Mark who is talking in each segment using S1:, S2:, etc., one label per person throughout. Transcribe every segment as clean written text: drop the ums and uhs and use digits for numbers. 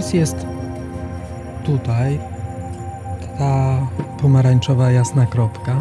S1: Mars jest tutaj, ta pomarańczowa jasna kropka,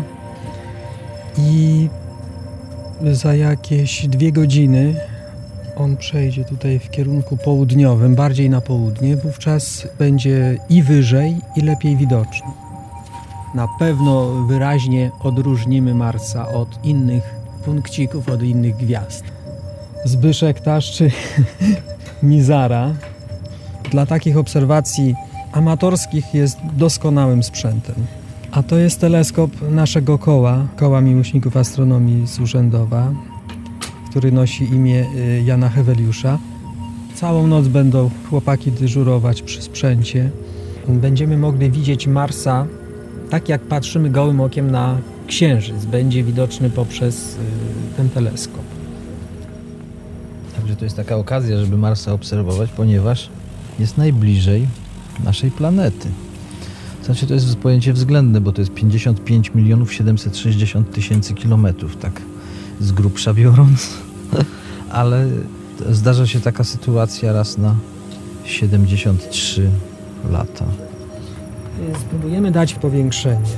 S1: i za jakieś 2 godziny on przejdzie tutaj w kierunku południowym, bardziej na południe, wówczas będzie i wyżej, i lepiej widoczny. Na pewno wyraźnie odróżnimy Marsa od innych punkcików, od innych gwiazd. Zbyszek taszczy Mizara. Dla takich obserwacji amatorskich jest doskonałym sprzętem. A to jest teleskop naszego Koła Miłośników Astronomii z Urzędowa, który nosi imię Jana Heweliusza. Całą noc będą chłopaki dyżurować przy sprzęcie. Będziemy mogli widzieć Marsa tak, jak patrzymy gołym okiem na Księżyc. Będzie widoczny poprzez ten teleskop.
S2: Także to jest taka okazja, żeby Marsa obserwować, ponieważ jest najbliżej naszej planety. Znaczy, to jest pojęcie względne, bo to jest 55 760 000 kilometrów, tak z grubsza biorąc. Ale zdarza się taka sytuacja raz na 73 lata.
S1: Spróbujemy dać powiększenie.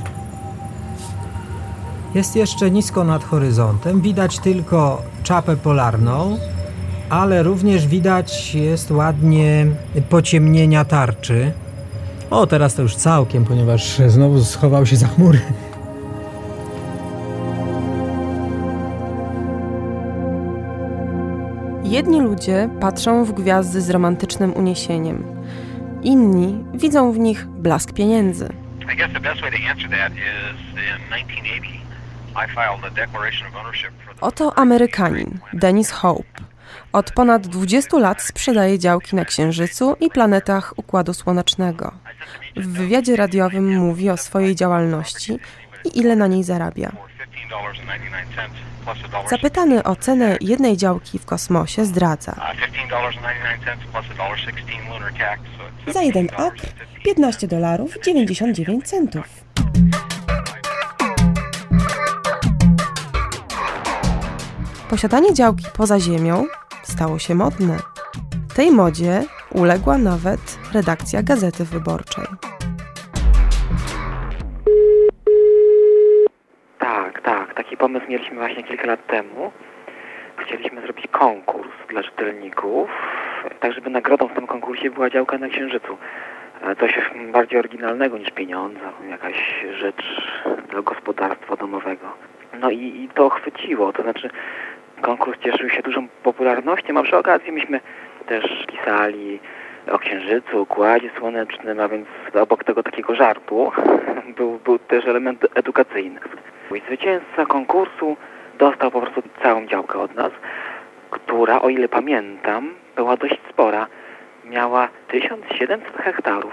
S1: Jest jeszcze nisko nad horyzontem. Widać tylko czapę polarną, ale również widać jest ładnie pociemnienia tarczy. O, teraz to już całkiem, ponieważ znowu schował się za chmury.
S3: Jedni ludzie patrzą w gwiazdy z romantycznym uniesieniem. Inni widzą w nich blask pieniędzy. Oto Amerykanin, Dennis Hope. Od ponad 20 lat sprzedaje działki na Księżycu i planetach Układu Słonecznego. W wywiadzie radiowym mówi o swojej działalności i ile na niej zarabia. Zapytany o cenę jednej działki w kosmosie zdradza: za 1 akr $15.99. Posiadanie działki poza Ziemią stało się modne. Tej modzie uległa nawet redakcja Gazety Wyborczej.
S4: Tak. Taki pomysł mieliśmy właśnie kilka lat temu. Chcieliśmy zrobić konkurs dla czytelników, tak żeby nagrodą w tym konkursie była działka na Księżycu. Coś bardziej oryginalnego niż pieniądze, jakaś rzecz dla gospodarstwa domowego. No i to chwyciło, to znaczy konkurs cieszył się dużą popularnością, a przy okazji myśmy też pisali o Księżycu, Układzie Słonecznym, a więc obok tego takiego żartu był też element edukacyjny. I zwycięzca konkursu dostał po prostu całą działkę od nas, która, o ile pamiętam, była dość spora. Miała 1700 hektarów.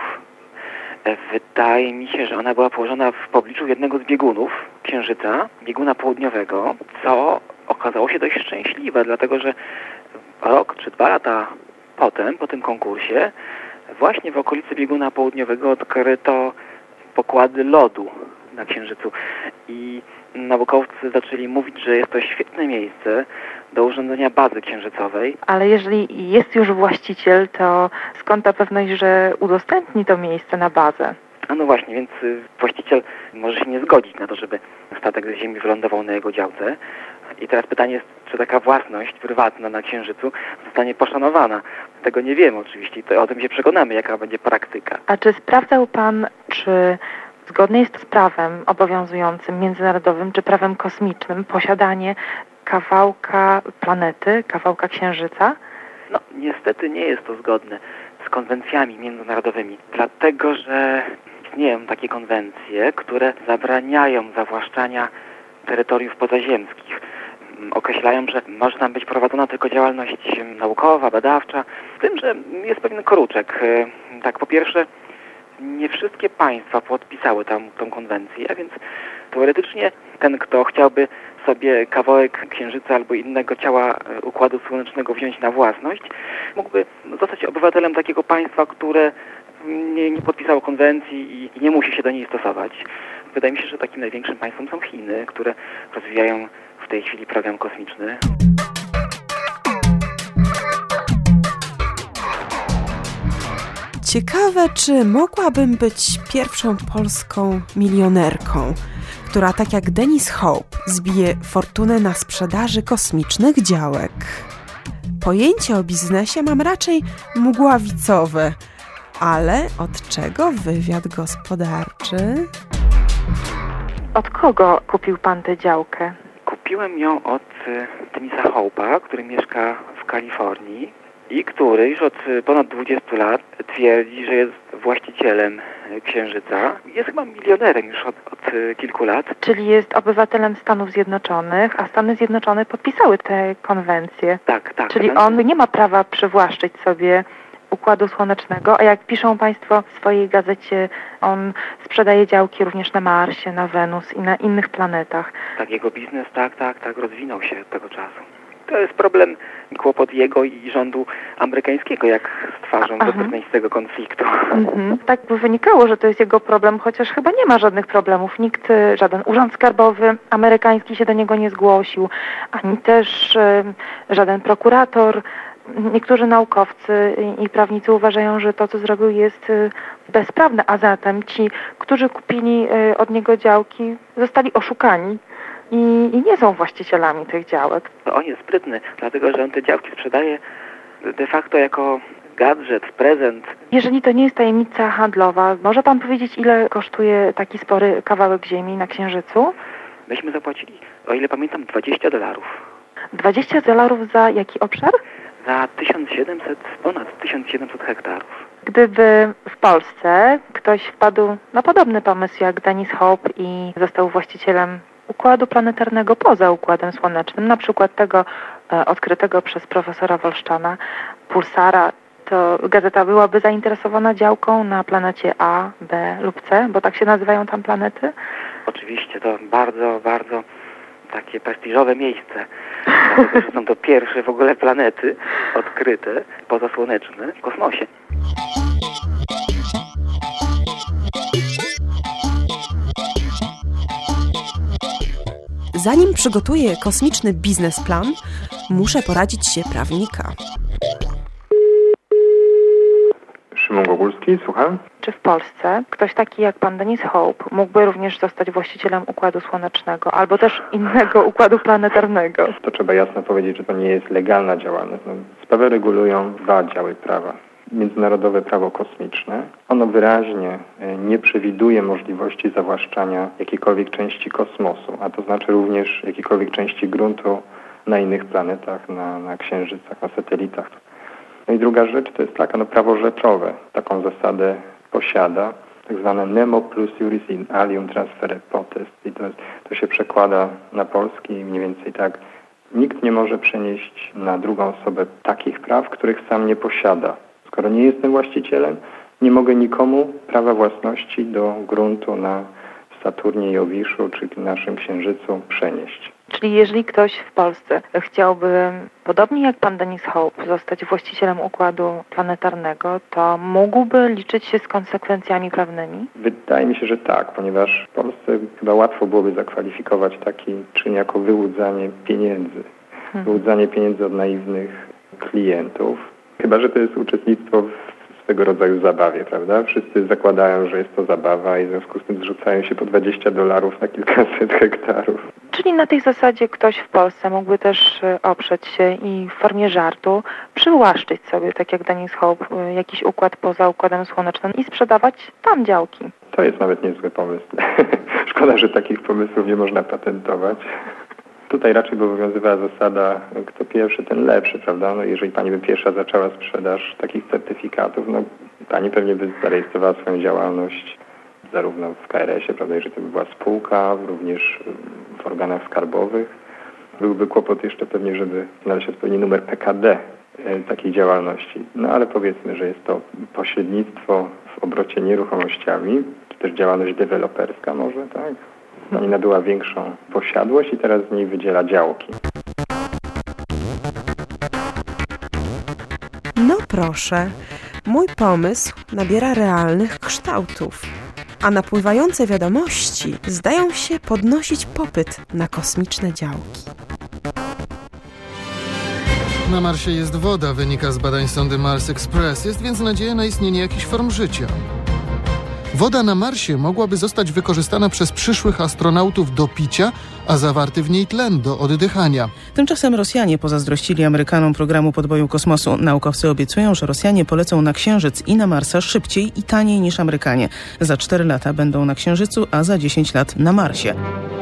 S4: Wydaje mi się, że ona była położona w pobliżu jednego z biegunów Księżyca, bieguna południowego, co okazało się dość szczęśliwe, dlatego że rok czy 2 lata potem, po tym konkursie, właśnie w okolicy bieguna południowego odkryto pokłady lodu na Księżycu i naukowcy zaczęli mówić, że jest to świetne miejsce do urządzenia bazy księżycowej.
S5: Ale jeżeli jest już właściciel, to skąd ta pewność, że udostępni to miejsce na bazę?
S4: A no właśnie, więc właściciel może się nie zgodzić na to, żeby statek z Ziemi wylądował na jego działce. I teraz pytanie jest, czy taka własność prywatna na Księżycu zostanie poszanowana. Tego nie wiemy oczywiście i o tym się przekonamy, jaka będzie praktyka.
S5: A czy sprawdzał Pan, czy zgodnie jest z prawem obowiązującym, międzynarodowym, czy prawem kosmicznym posiadanie kawałka planety, kawałka Księżyca?
S4: No, niestety nie jest to zgodne z konwencjami międzynarodowymi, dlatego że istnieją takie konwencje, które zabraniają zawłaszczania terytoriów pozaziemskich. Określają, że może tam być prowadzona tylko działalność naukowa, badawcza, z tym, że jest pewien kruczek. Tak, po pierwsze, nie wszystkie państwa podpisały tą konwencję, a więc teoretycznie ten, kto chciałby sobie kawałek Księżyca albo innego ciała Układu Słonecznego wziąć na własność, mógłby zostać obywatelem takiego państwa, które nie podpisało konwencji i nie musi się do niej stosować. Wydaje mi się, że takim największym państwem są Chiny, które rozwijają w tej chwili program kosmiczny.
S3: Ciekawe, czy mogłabym być pierwszą polską milionerką, która tak jak Dennis Hope zbije fortunę na sprzedaży kosmicznych działek. Pojęcie o biznesie mam raczej mgławicowe, ale od czego wywiad gospodarczy?
S5: Od kogo kupił pan tę działkę?
S4: Kupiłem ją od Dennisa Hope'a, który mieszka w Kalifornii i który już od ponad 20 lat twierdzi, że jest właścicielem Księżyca. Jest chyba milionerem już od kilku lat.
S5: Czyli jest obywatelem Stanów Zjednoczonych, a Stany Zjednoczone podpisały tę konwencję.
S4: Tak.
S5: Czyli on nie ma prawa przywłaszczyć sobie Układu Słonecznego, a jak piszą państwo w swojej gazecie, on sprzedaje działki również na Marsie, na Wenus i na innych planetach.
S4: Tak, jego biznes tak rozwinął się od tego czasu. To jest problem, kłopot jego i rządu amerykańskiego, jak z twarzą bezpieczeństwa konfliktu.
S5: Tak by wynikało, że to jest jego problem, chociaż chyba nie ma żadnych problemów. Żaden urząd skarbowy amerykański się do niego nie zgłosił, ani też żaden prokurator. Niektórzy naukowcy i prawnicy uważają, że to, co zrobił, jest bezprawne, a zatem ci, którzy kupili od niego działki, zostali oszukani i nie są właścicielami tych działek.
S4: On jest sprytny, dlatego że on te działki sprzedaje de facto jako gadżet, prezent.
S5: Jeżeli to nie jest tajemnica handlowa, może pan powiedzieć, ile kosztuje taki spory kawałek ziemi na Księżycu?
S4: Myśmy zapłacili, o ile pamiętam, $20.
S5: $20 za jaki obszar?
S4: Za ponad 1700 hektarów.
S5: Gdyby w Polsce ktoś wpadł na podobny pomysł jak Dennis Hope i został właścicielem układu planetarnego poza Układem Słonecznym, na przykład tego odkrytego przez profesora Wolszczana, Pulsara, to gazeta byłaby zainteresowana działką na planecie A, B lub C, bo tak się nazywają tam planety?
S4: Oczywiście, to bardzo takie prestiżowe miejsce. Dlatego, że są to pierwsze w ogóle planety odkryte, pozasłoneczne w kosmosie.
S3: Zanim przygotuję kosmiczny biznesplan, muszę poradzić się prawnika.
S6: Szymon Gogulski, słucham.
S5: Czy w Polsce ktoś taki jak pan Dennis Hope mógłby również zostać właścicielem Układu Słonecznego albo też innego układu planetarnego?
S6: To trzeba jasno powiedzieć, że to nie jest legalna działalność. Sprawę regulują dwa działy prawa. Międzynarodowe prawo kosmiczne. Ono wyraźnie nie przewiduje możliwości zawłaszczania jakiejkolwiek części kosmosu, a to znaczy również jakiejkolwiek części gruntu na innych planetach, na księżycach, na satelitach. No i druga rzecz to jest prawo rzeczowe. Taką zasadę posiada tak zwane nemo plus juris in alium transfere potest. I to się przekłada na polski mniej więcej tak. Nikt nie może przenieść na drugą osobę takich praw, których sam nie posiada. Skoro nie jestem właścicielem, nie mogę nikomu prawa własności do gruntu na Saturnie, Jowiszu czy naszym Księżycu przenieść.
S5: Czyli jeżeli ktoś w Polsce chciałby, podobnie jak pan Dennis Hope, zostać właścicielem układu planetarnego, to mógłby liczyć się z konsekwencjami prawnymi?
S6: Wydaje mi się, że tak, ponieważ w Polsce chyba łatwo byłoby zakwalifikować taki czyn jako wyłudzanie pieniędzy. Wyłudzanie pieniędzy od naiwnych klientów. Chyba że to jest uczestnictwo w swego rodzaju zabawie, prawda? Wszyscy zakładają, że jest to zabawa i w związku z tym zrzucają się po $20 na kilkaset hektarów.
S5: Czyli na tej zasadzie ktoś w Polsce mógłby też oprzeć się i w formie żartu przywłaszczyć sobie, tak jak Dennis Hope, jakiś układ poza Układem Słonecznym i sprzedawać tam działki.
S6: To jest nawet niezły pomysł. Szkoda, że takich pomysłów nie można patentować. Tutaj raczej by obowiązywała zasada, kto pierwszy, ten lepszy, prawda? No jeżeli pani by pierwsza zaczęła sprzedaż takich certyfikatów, no pani pewnie by zarejestrowała swoją działalność zarówno w KRS-ie, prawda, jeżeli to by była spółka, również w organach skarbowych. Byłby kłopot jeszcze pewnie, żeby znaleźć odpowiedni numer PKD takiej działalności. No ale powiedzmy, że jest to pośrednictwo w obrocie nieruchomościami, czy też działalność deweloperska może, tak? Pani nabyła większą posiadłość i teraz z niej wydziela działki.
S3: No proszę, mój pomysł nabiera realnych kształtów, a napływające wiadomości zdają się podnosić popyt na kosmiczne działki.
S7: Na Marsie jest woda, wynika z badań sondy Mars Express. Jest więc nadzieja na istnienie jakichś form życia. Woda na Marsie mogłaby zostać wykorzystana przez przyszłych astronautów do picia, a zawarty w niej tlen do oddychania.
S8: Tymczasem Rosjanie pozazdrościli Amerykanom programu podboju kosmosu. Naukowcy obiecują, że Rosjanie polecą na Księżyc i na Marsa szybciej i taniej niż Amerykanie. Za 4 lata będą na Księżycu, a za 10 lat na Marsie.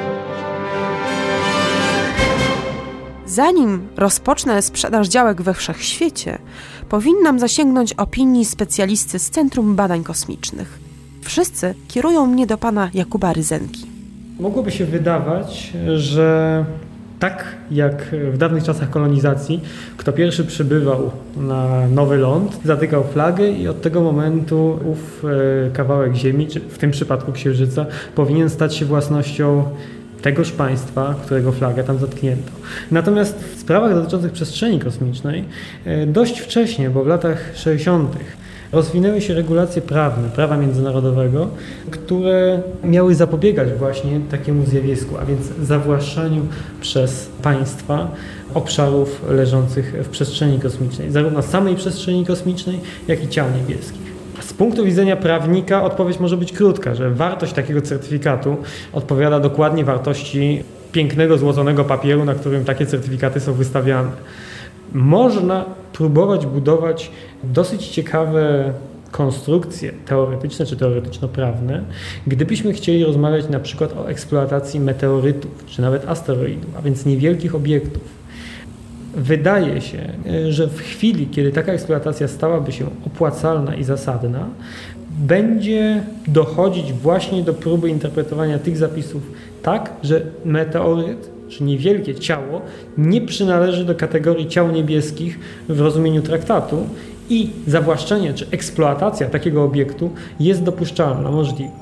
S3: Zanim rozpocznę sprzedaż działek we wszechświecie, powinnam zasięgnąć opinii specjalisty z Centrum Badań Kosmicznych. Wszyscy kierują mnie do pana Jakuba Rydzenki.
S9: Mogłoby się wydawać, że tak jak w dawnych czasach kolonizacji, kto pierwszy przybywał na nowy ląd, zatykał flagę i od tego momentu ów kawałek ziemi, czy w tym przypadku Księżyca, powinien stać się własnością tegoż państwa, którego flagę tam zatknięto. Natomiast w sprawach dotyczących przestrzeni kosmicznej dość wcześnie, bo w latach 60. rozwinęły się regulacje prawne, prawa międzynarodowego, które miały zapobiegać właśnie takiemu zjawisku, a więc zawłaszczaniu przez państwa obszarów leżących w przestrzeni kosmicznej, zarówno samej przestrzeni kosmicznej, jak i ciał niebieskich. Z punktu widzenia prawnika odpowiedź może być krótka, że wartość takiego certyfikatu odpowiada dokładnie wartości pięknego, złoconego papieru, na którym takie certyfikaty są wystawiane. Można próbować budować dosyć ciekawe konstrukcje teoretyczne czy teoretyczno-prawne, gdybyśmy chcieli rozmawiać na przykład o eksploatacji meteorytów czy nawet asteroidów, a więc niewielkich obiektów. Wydaje się, że w chwili, kiedy taka eksploatacja stałaby się opłacalna i zasadna, będzie dochodzić właśnie do próby interpretowania tych zapisów tak, że meteoryt czy niewielkie ciało nie przynależy do kategorii ciał niebieskich w rozumieniu traktatu i zawłaszczenie czy eksploatacja takiego obiektu jest dopuszczalna, możliwa.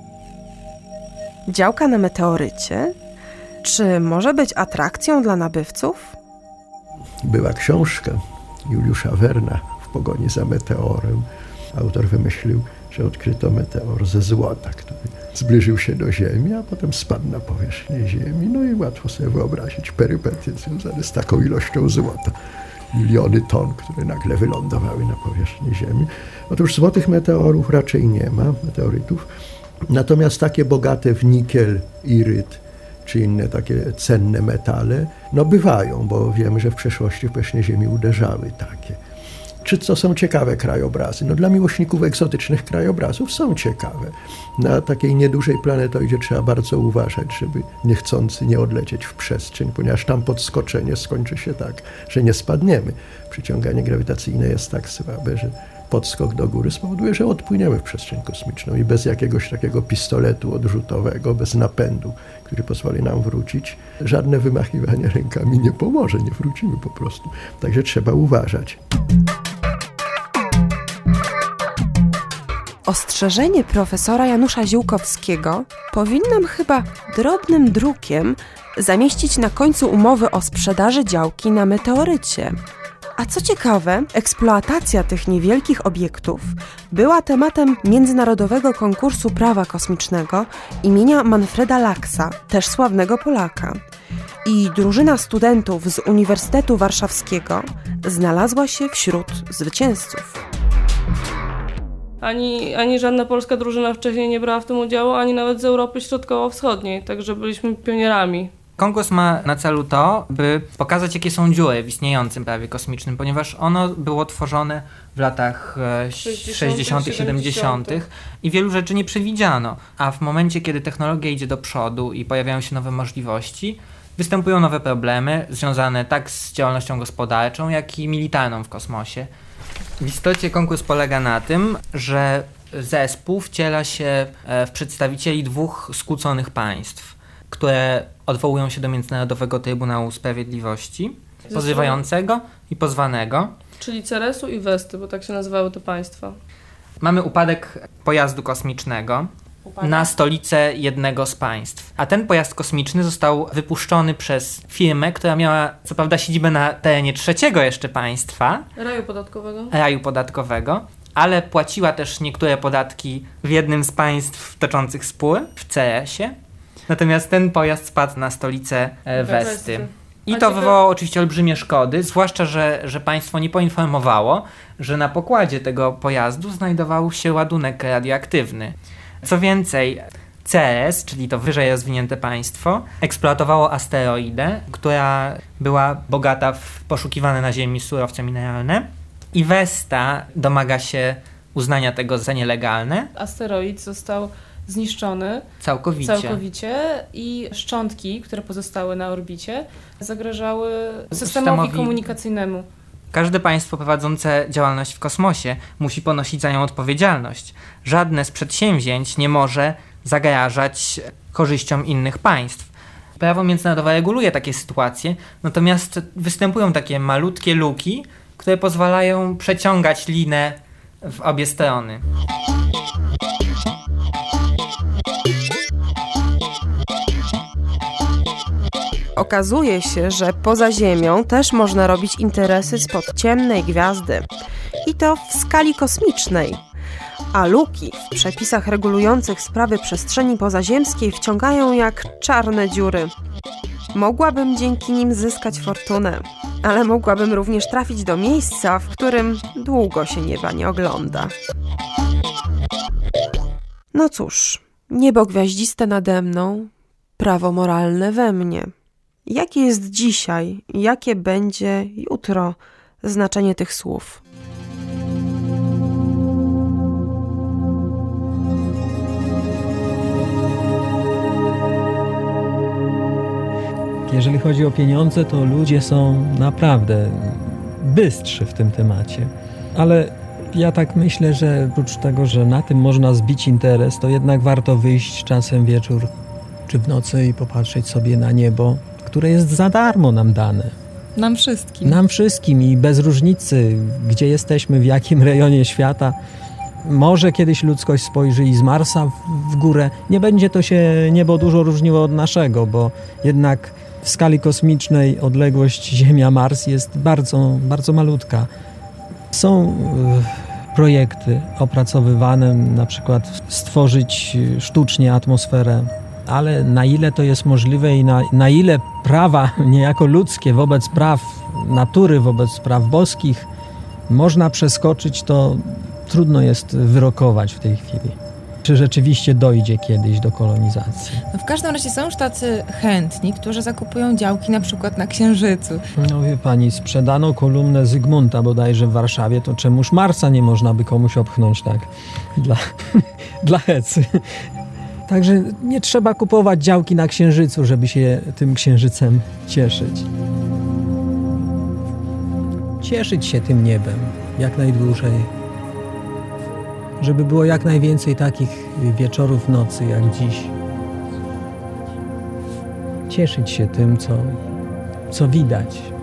S3: Działka na meteorycie? Czy może być atrakcją dla nabywców?
S10: Była książka Juliusza Werna W pogoni za meteorem. Autor wymyślił, że odkryto meteor ze złota, który zbliżył się do Ziemi, a potem spadł na powierzchnię Ziemi. No i łatwo sobie wyobrazić perypetie związane z taką ilością złota. Miliony ton, które nagle wylądowały na powierzchni Ziemi. Otóż złotych meteorów raczej nie ma, meteorytów. Natomiast takie bogate w nikiel, iryt, czy inne takie cenne metale, no bywają, bo wiemy, że w przeszłości w powierzchnię Ziemi uderzały takie. Czy to są ciekawe krajobrazy? No dla miłośników egzotycznych krajobrazów są ciekawe. Na takiej niedużej planetoidzie trzeba bardzo uważać, żeby niechcący nie odlecieć w przestrzeń, ponieważ tam podskoczenie skończy się tak, że nie spadniemy. Przyciąganie grawitacyjne jest tak słabe, że podskok do góry spowoduje, że odpłyniemy w przestrzeń kosmiczną i bez jakiegoś takiego pistoletu odrzutowego, bez napędu, który pozwoli nam wrócić, żadne wymachiwanie rękami nie pomoże, nie wrócimy po prostu. Także trzeba uważać.
S3: Ostrzeżenie profesora Janusza Ziółkowskiego powinnam chyba drobnym drukiem zamieścić na końcu umowy o sprzedaży działki na meteorycie. A co ciekawe, eksploatacja tych niewielkich obiektów była tematem międzynarodowego konkursu prawa kosmicznego imienia Manfreda Laxa, też sławnego Polaka. I drużyna studentów z Uniwersytetu Warszawskiego znalazła się wśród zwycięzców.
S11: Ani żadna polska drużyna wcześniej nie brała w tym udziału, ani nawet z Europy Środkowo-Wschodniej, także byliśmy pionierami.
S12: Konkurs ma na celu to, by pokazać, jakie są dziury w istniejącym prawie kosmicznym, ponieważ ono było tworzone w latach 60., 70. i wielu rzeczy nie przewidziano. A w momencie, kiedy technologia idzie do przodu i pojawiają się nowe możliwości, występują nowe problemy związane tak z działalnością gospodarczą, jak i militarną w kosmosie. W istocie konkurs polega na tym, że zespół wciela się w przedstawicieli dwóch skłóconych państw, które odwołują się do Międzynarodowego Trybunału Sprawiedliwości, pozywającego i pozwanego.
S11: Czyli Ceresu i Westy, bo tak się nazywały te państwa.
S12: Mamy upadek pojazdu kosmicznego na stolicę jednego z państw. A ten pojazd kosmiczny został wypuszczony przez firmę, która miała co prawda siedzibę na terenie trzeciego jeszcze państwa. Raju podatkowego. Ale płaciła też niektóre podatki w jednym z państw toczących spór, w Ceresie. Natomiast ten pojazd spadł na stolicę Westy. I to wywołało oczywiście olbrzymie szkody, zwłaszcza, że państwo nie poinformowało, że na pokładzie tego pojazdu znajdował się ładunek radioaktywny. Co więcej, CS, czyli to wyżej rozwinięte państwo, eksploatowało asteroidę, która była bogata w poszukiwane na Ziemi surowce mineralne, i Vesta domaga się uznania tego za nielegalne.
S11: Asteroid został zniszczony całkowicie i szczątki, które pozostały na orbicie, zagrażały systemowi komunikacyjnemu.
S12: Każde państwo prowadzące działalność w kosmosie musi ponosić za nią odpowiedzialność. Żadne z przedsięwzięć nie może zagrażać korzyściom innych państw. Prawo międzynarodowe reguluje takie sytuacje, natomiast występują takie malutkie luki, które pozwalają przeciągać linę w obie strony.
S3: Okazuje się, że poza Ziemią też można robić interesy spod ciemnej gwiazdy. I to w skali kosmicznej. A luki w przepisach regulujących sprawy przestrzeni pozaziemskiej wciągają jak czarne dziury. Mogłabym dzięki nim zyskać fortunę, ale mogłabym również trafić do miejsca, w którym długo się nieba nie ogląda. No cóż, niebo gwiaździste nade mną, prawo moralne we mnie. Jakie jest dzisiaj, jakie będzie jutro znaczenie tych słów?
S1: Jeżeli chodzi o pieniądze, to ludzie są naprawdę bystrzy w tym temacie. Ale ja tak myślę, że oprócz tego, że na tym można zbić interes, to jednak warto wyjść czasem wieczór czy w nocy i popatrzeć sobie na niebo, które jest za darmo nam dane.
S13: Nam wszystkim.
S1: Nam wszystkim i bez różnicy, gdzie jesteśmy, w jakim rejonie świata. Może kiedyś ludzkość spojrzy i z Marsa w górę. Nie będzie to się niebo dużo różniło od naszego, bo jednak w skali kosmicznej odległość Ziemia-Mars jest bardzo, bardzo malutka. Są projekty opracowywane, na przykład stworzyć sztucznie atmosferę, ale na ile to jest możliwe i na ile prawa niejako ludzkie wobec praw natury, wobec praw boskich można przeskoczyć, to trudno jest wyrokować w tej chwili. Czy rzeczywiście dojdzie kiedyś do kolonizacji?
S13: No w każdym razie są już tacy chętni, którzy zakupują działki na przykład na Księżycu.
S1: No wie pani, sprzedano kolumnę Zygmunta bodajże w Warszawie, to czemuż Marsa nie można by komuś opchnąć tak dla hecy. Także nie trzeba kupować działki na Księżycu, żeby się tym Księżycem cieszyć. Cieszyć się tym niebem jak najdłużej. Żeby było jak najwięcej takich wieczorów, nocy jak dziś. Cieszyć się tym, co widać.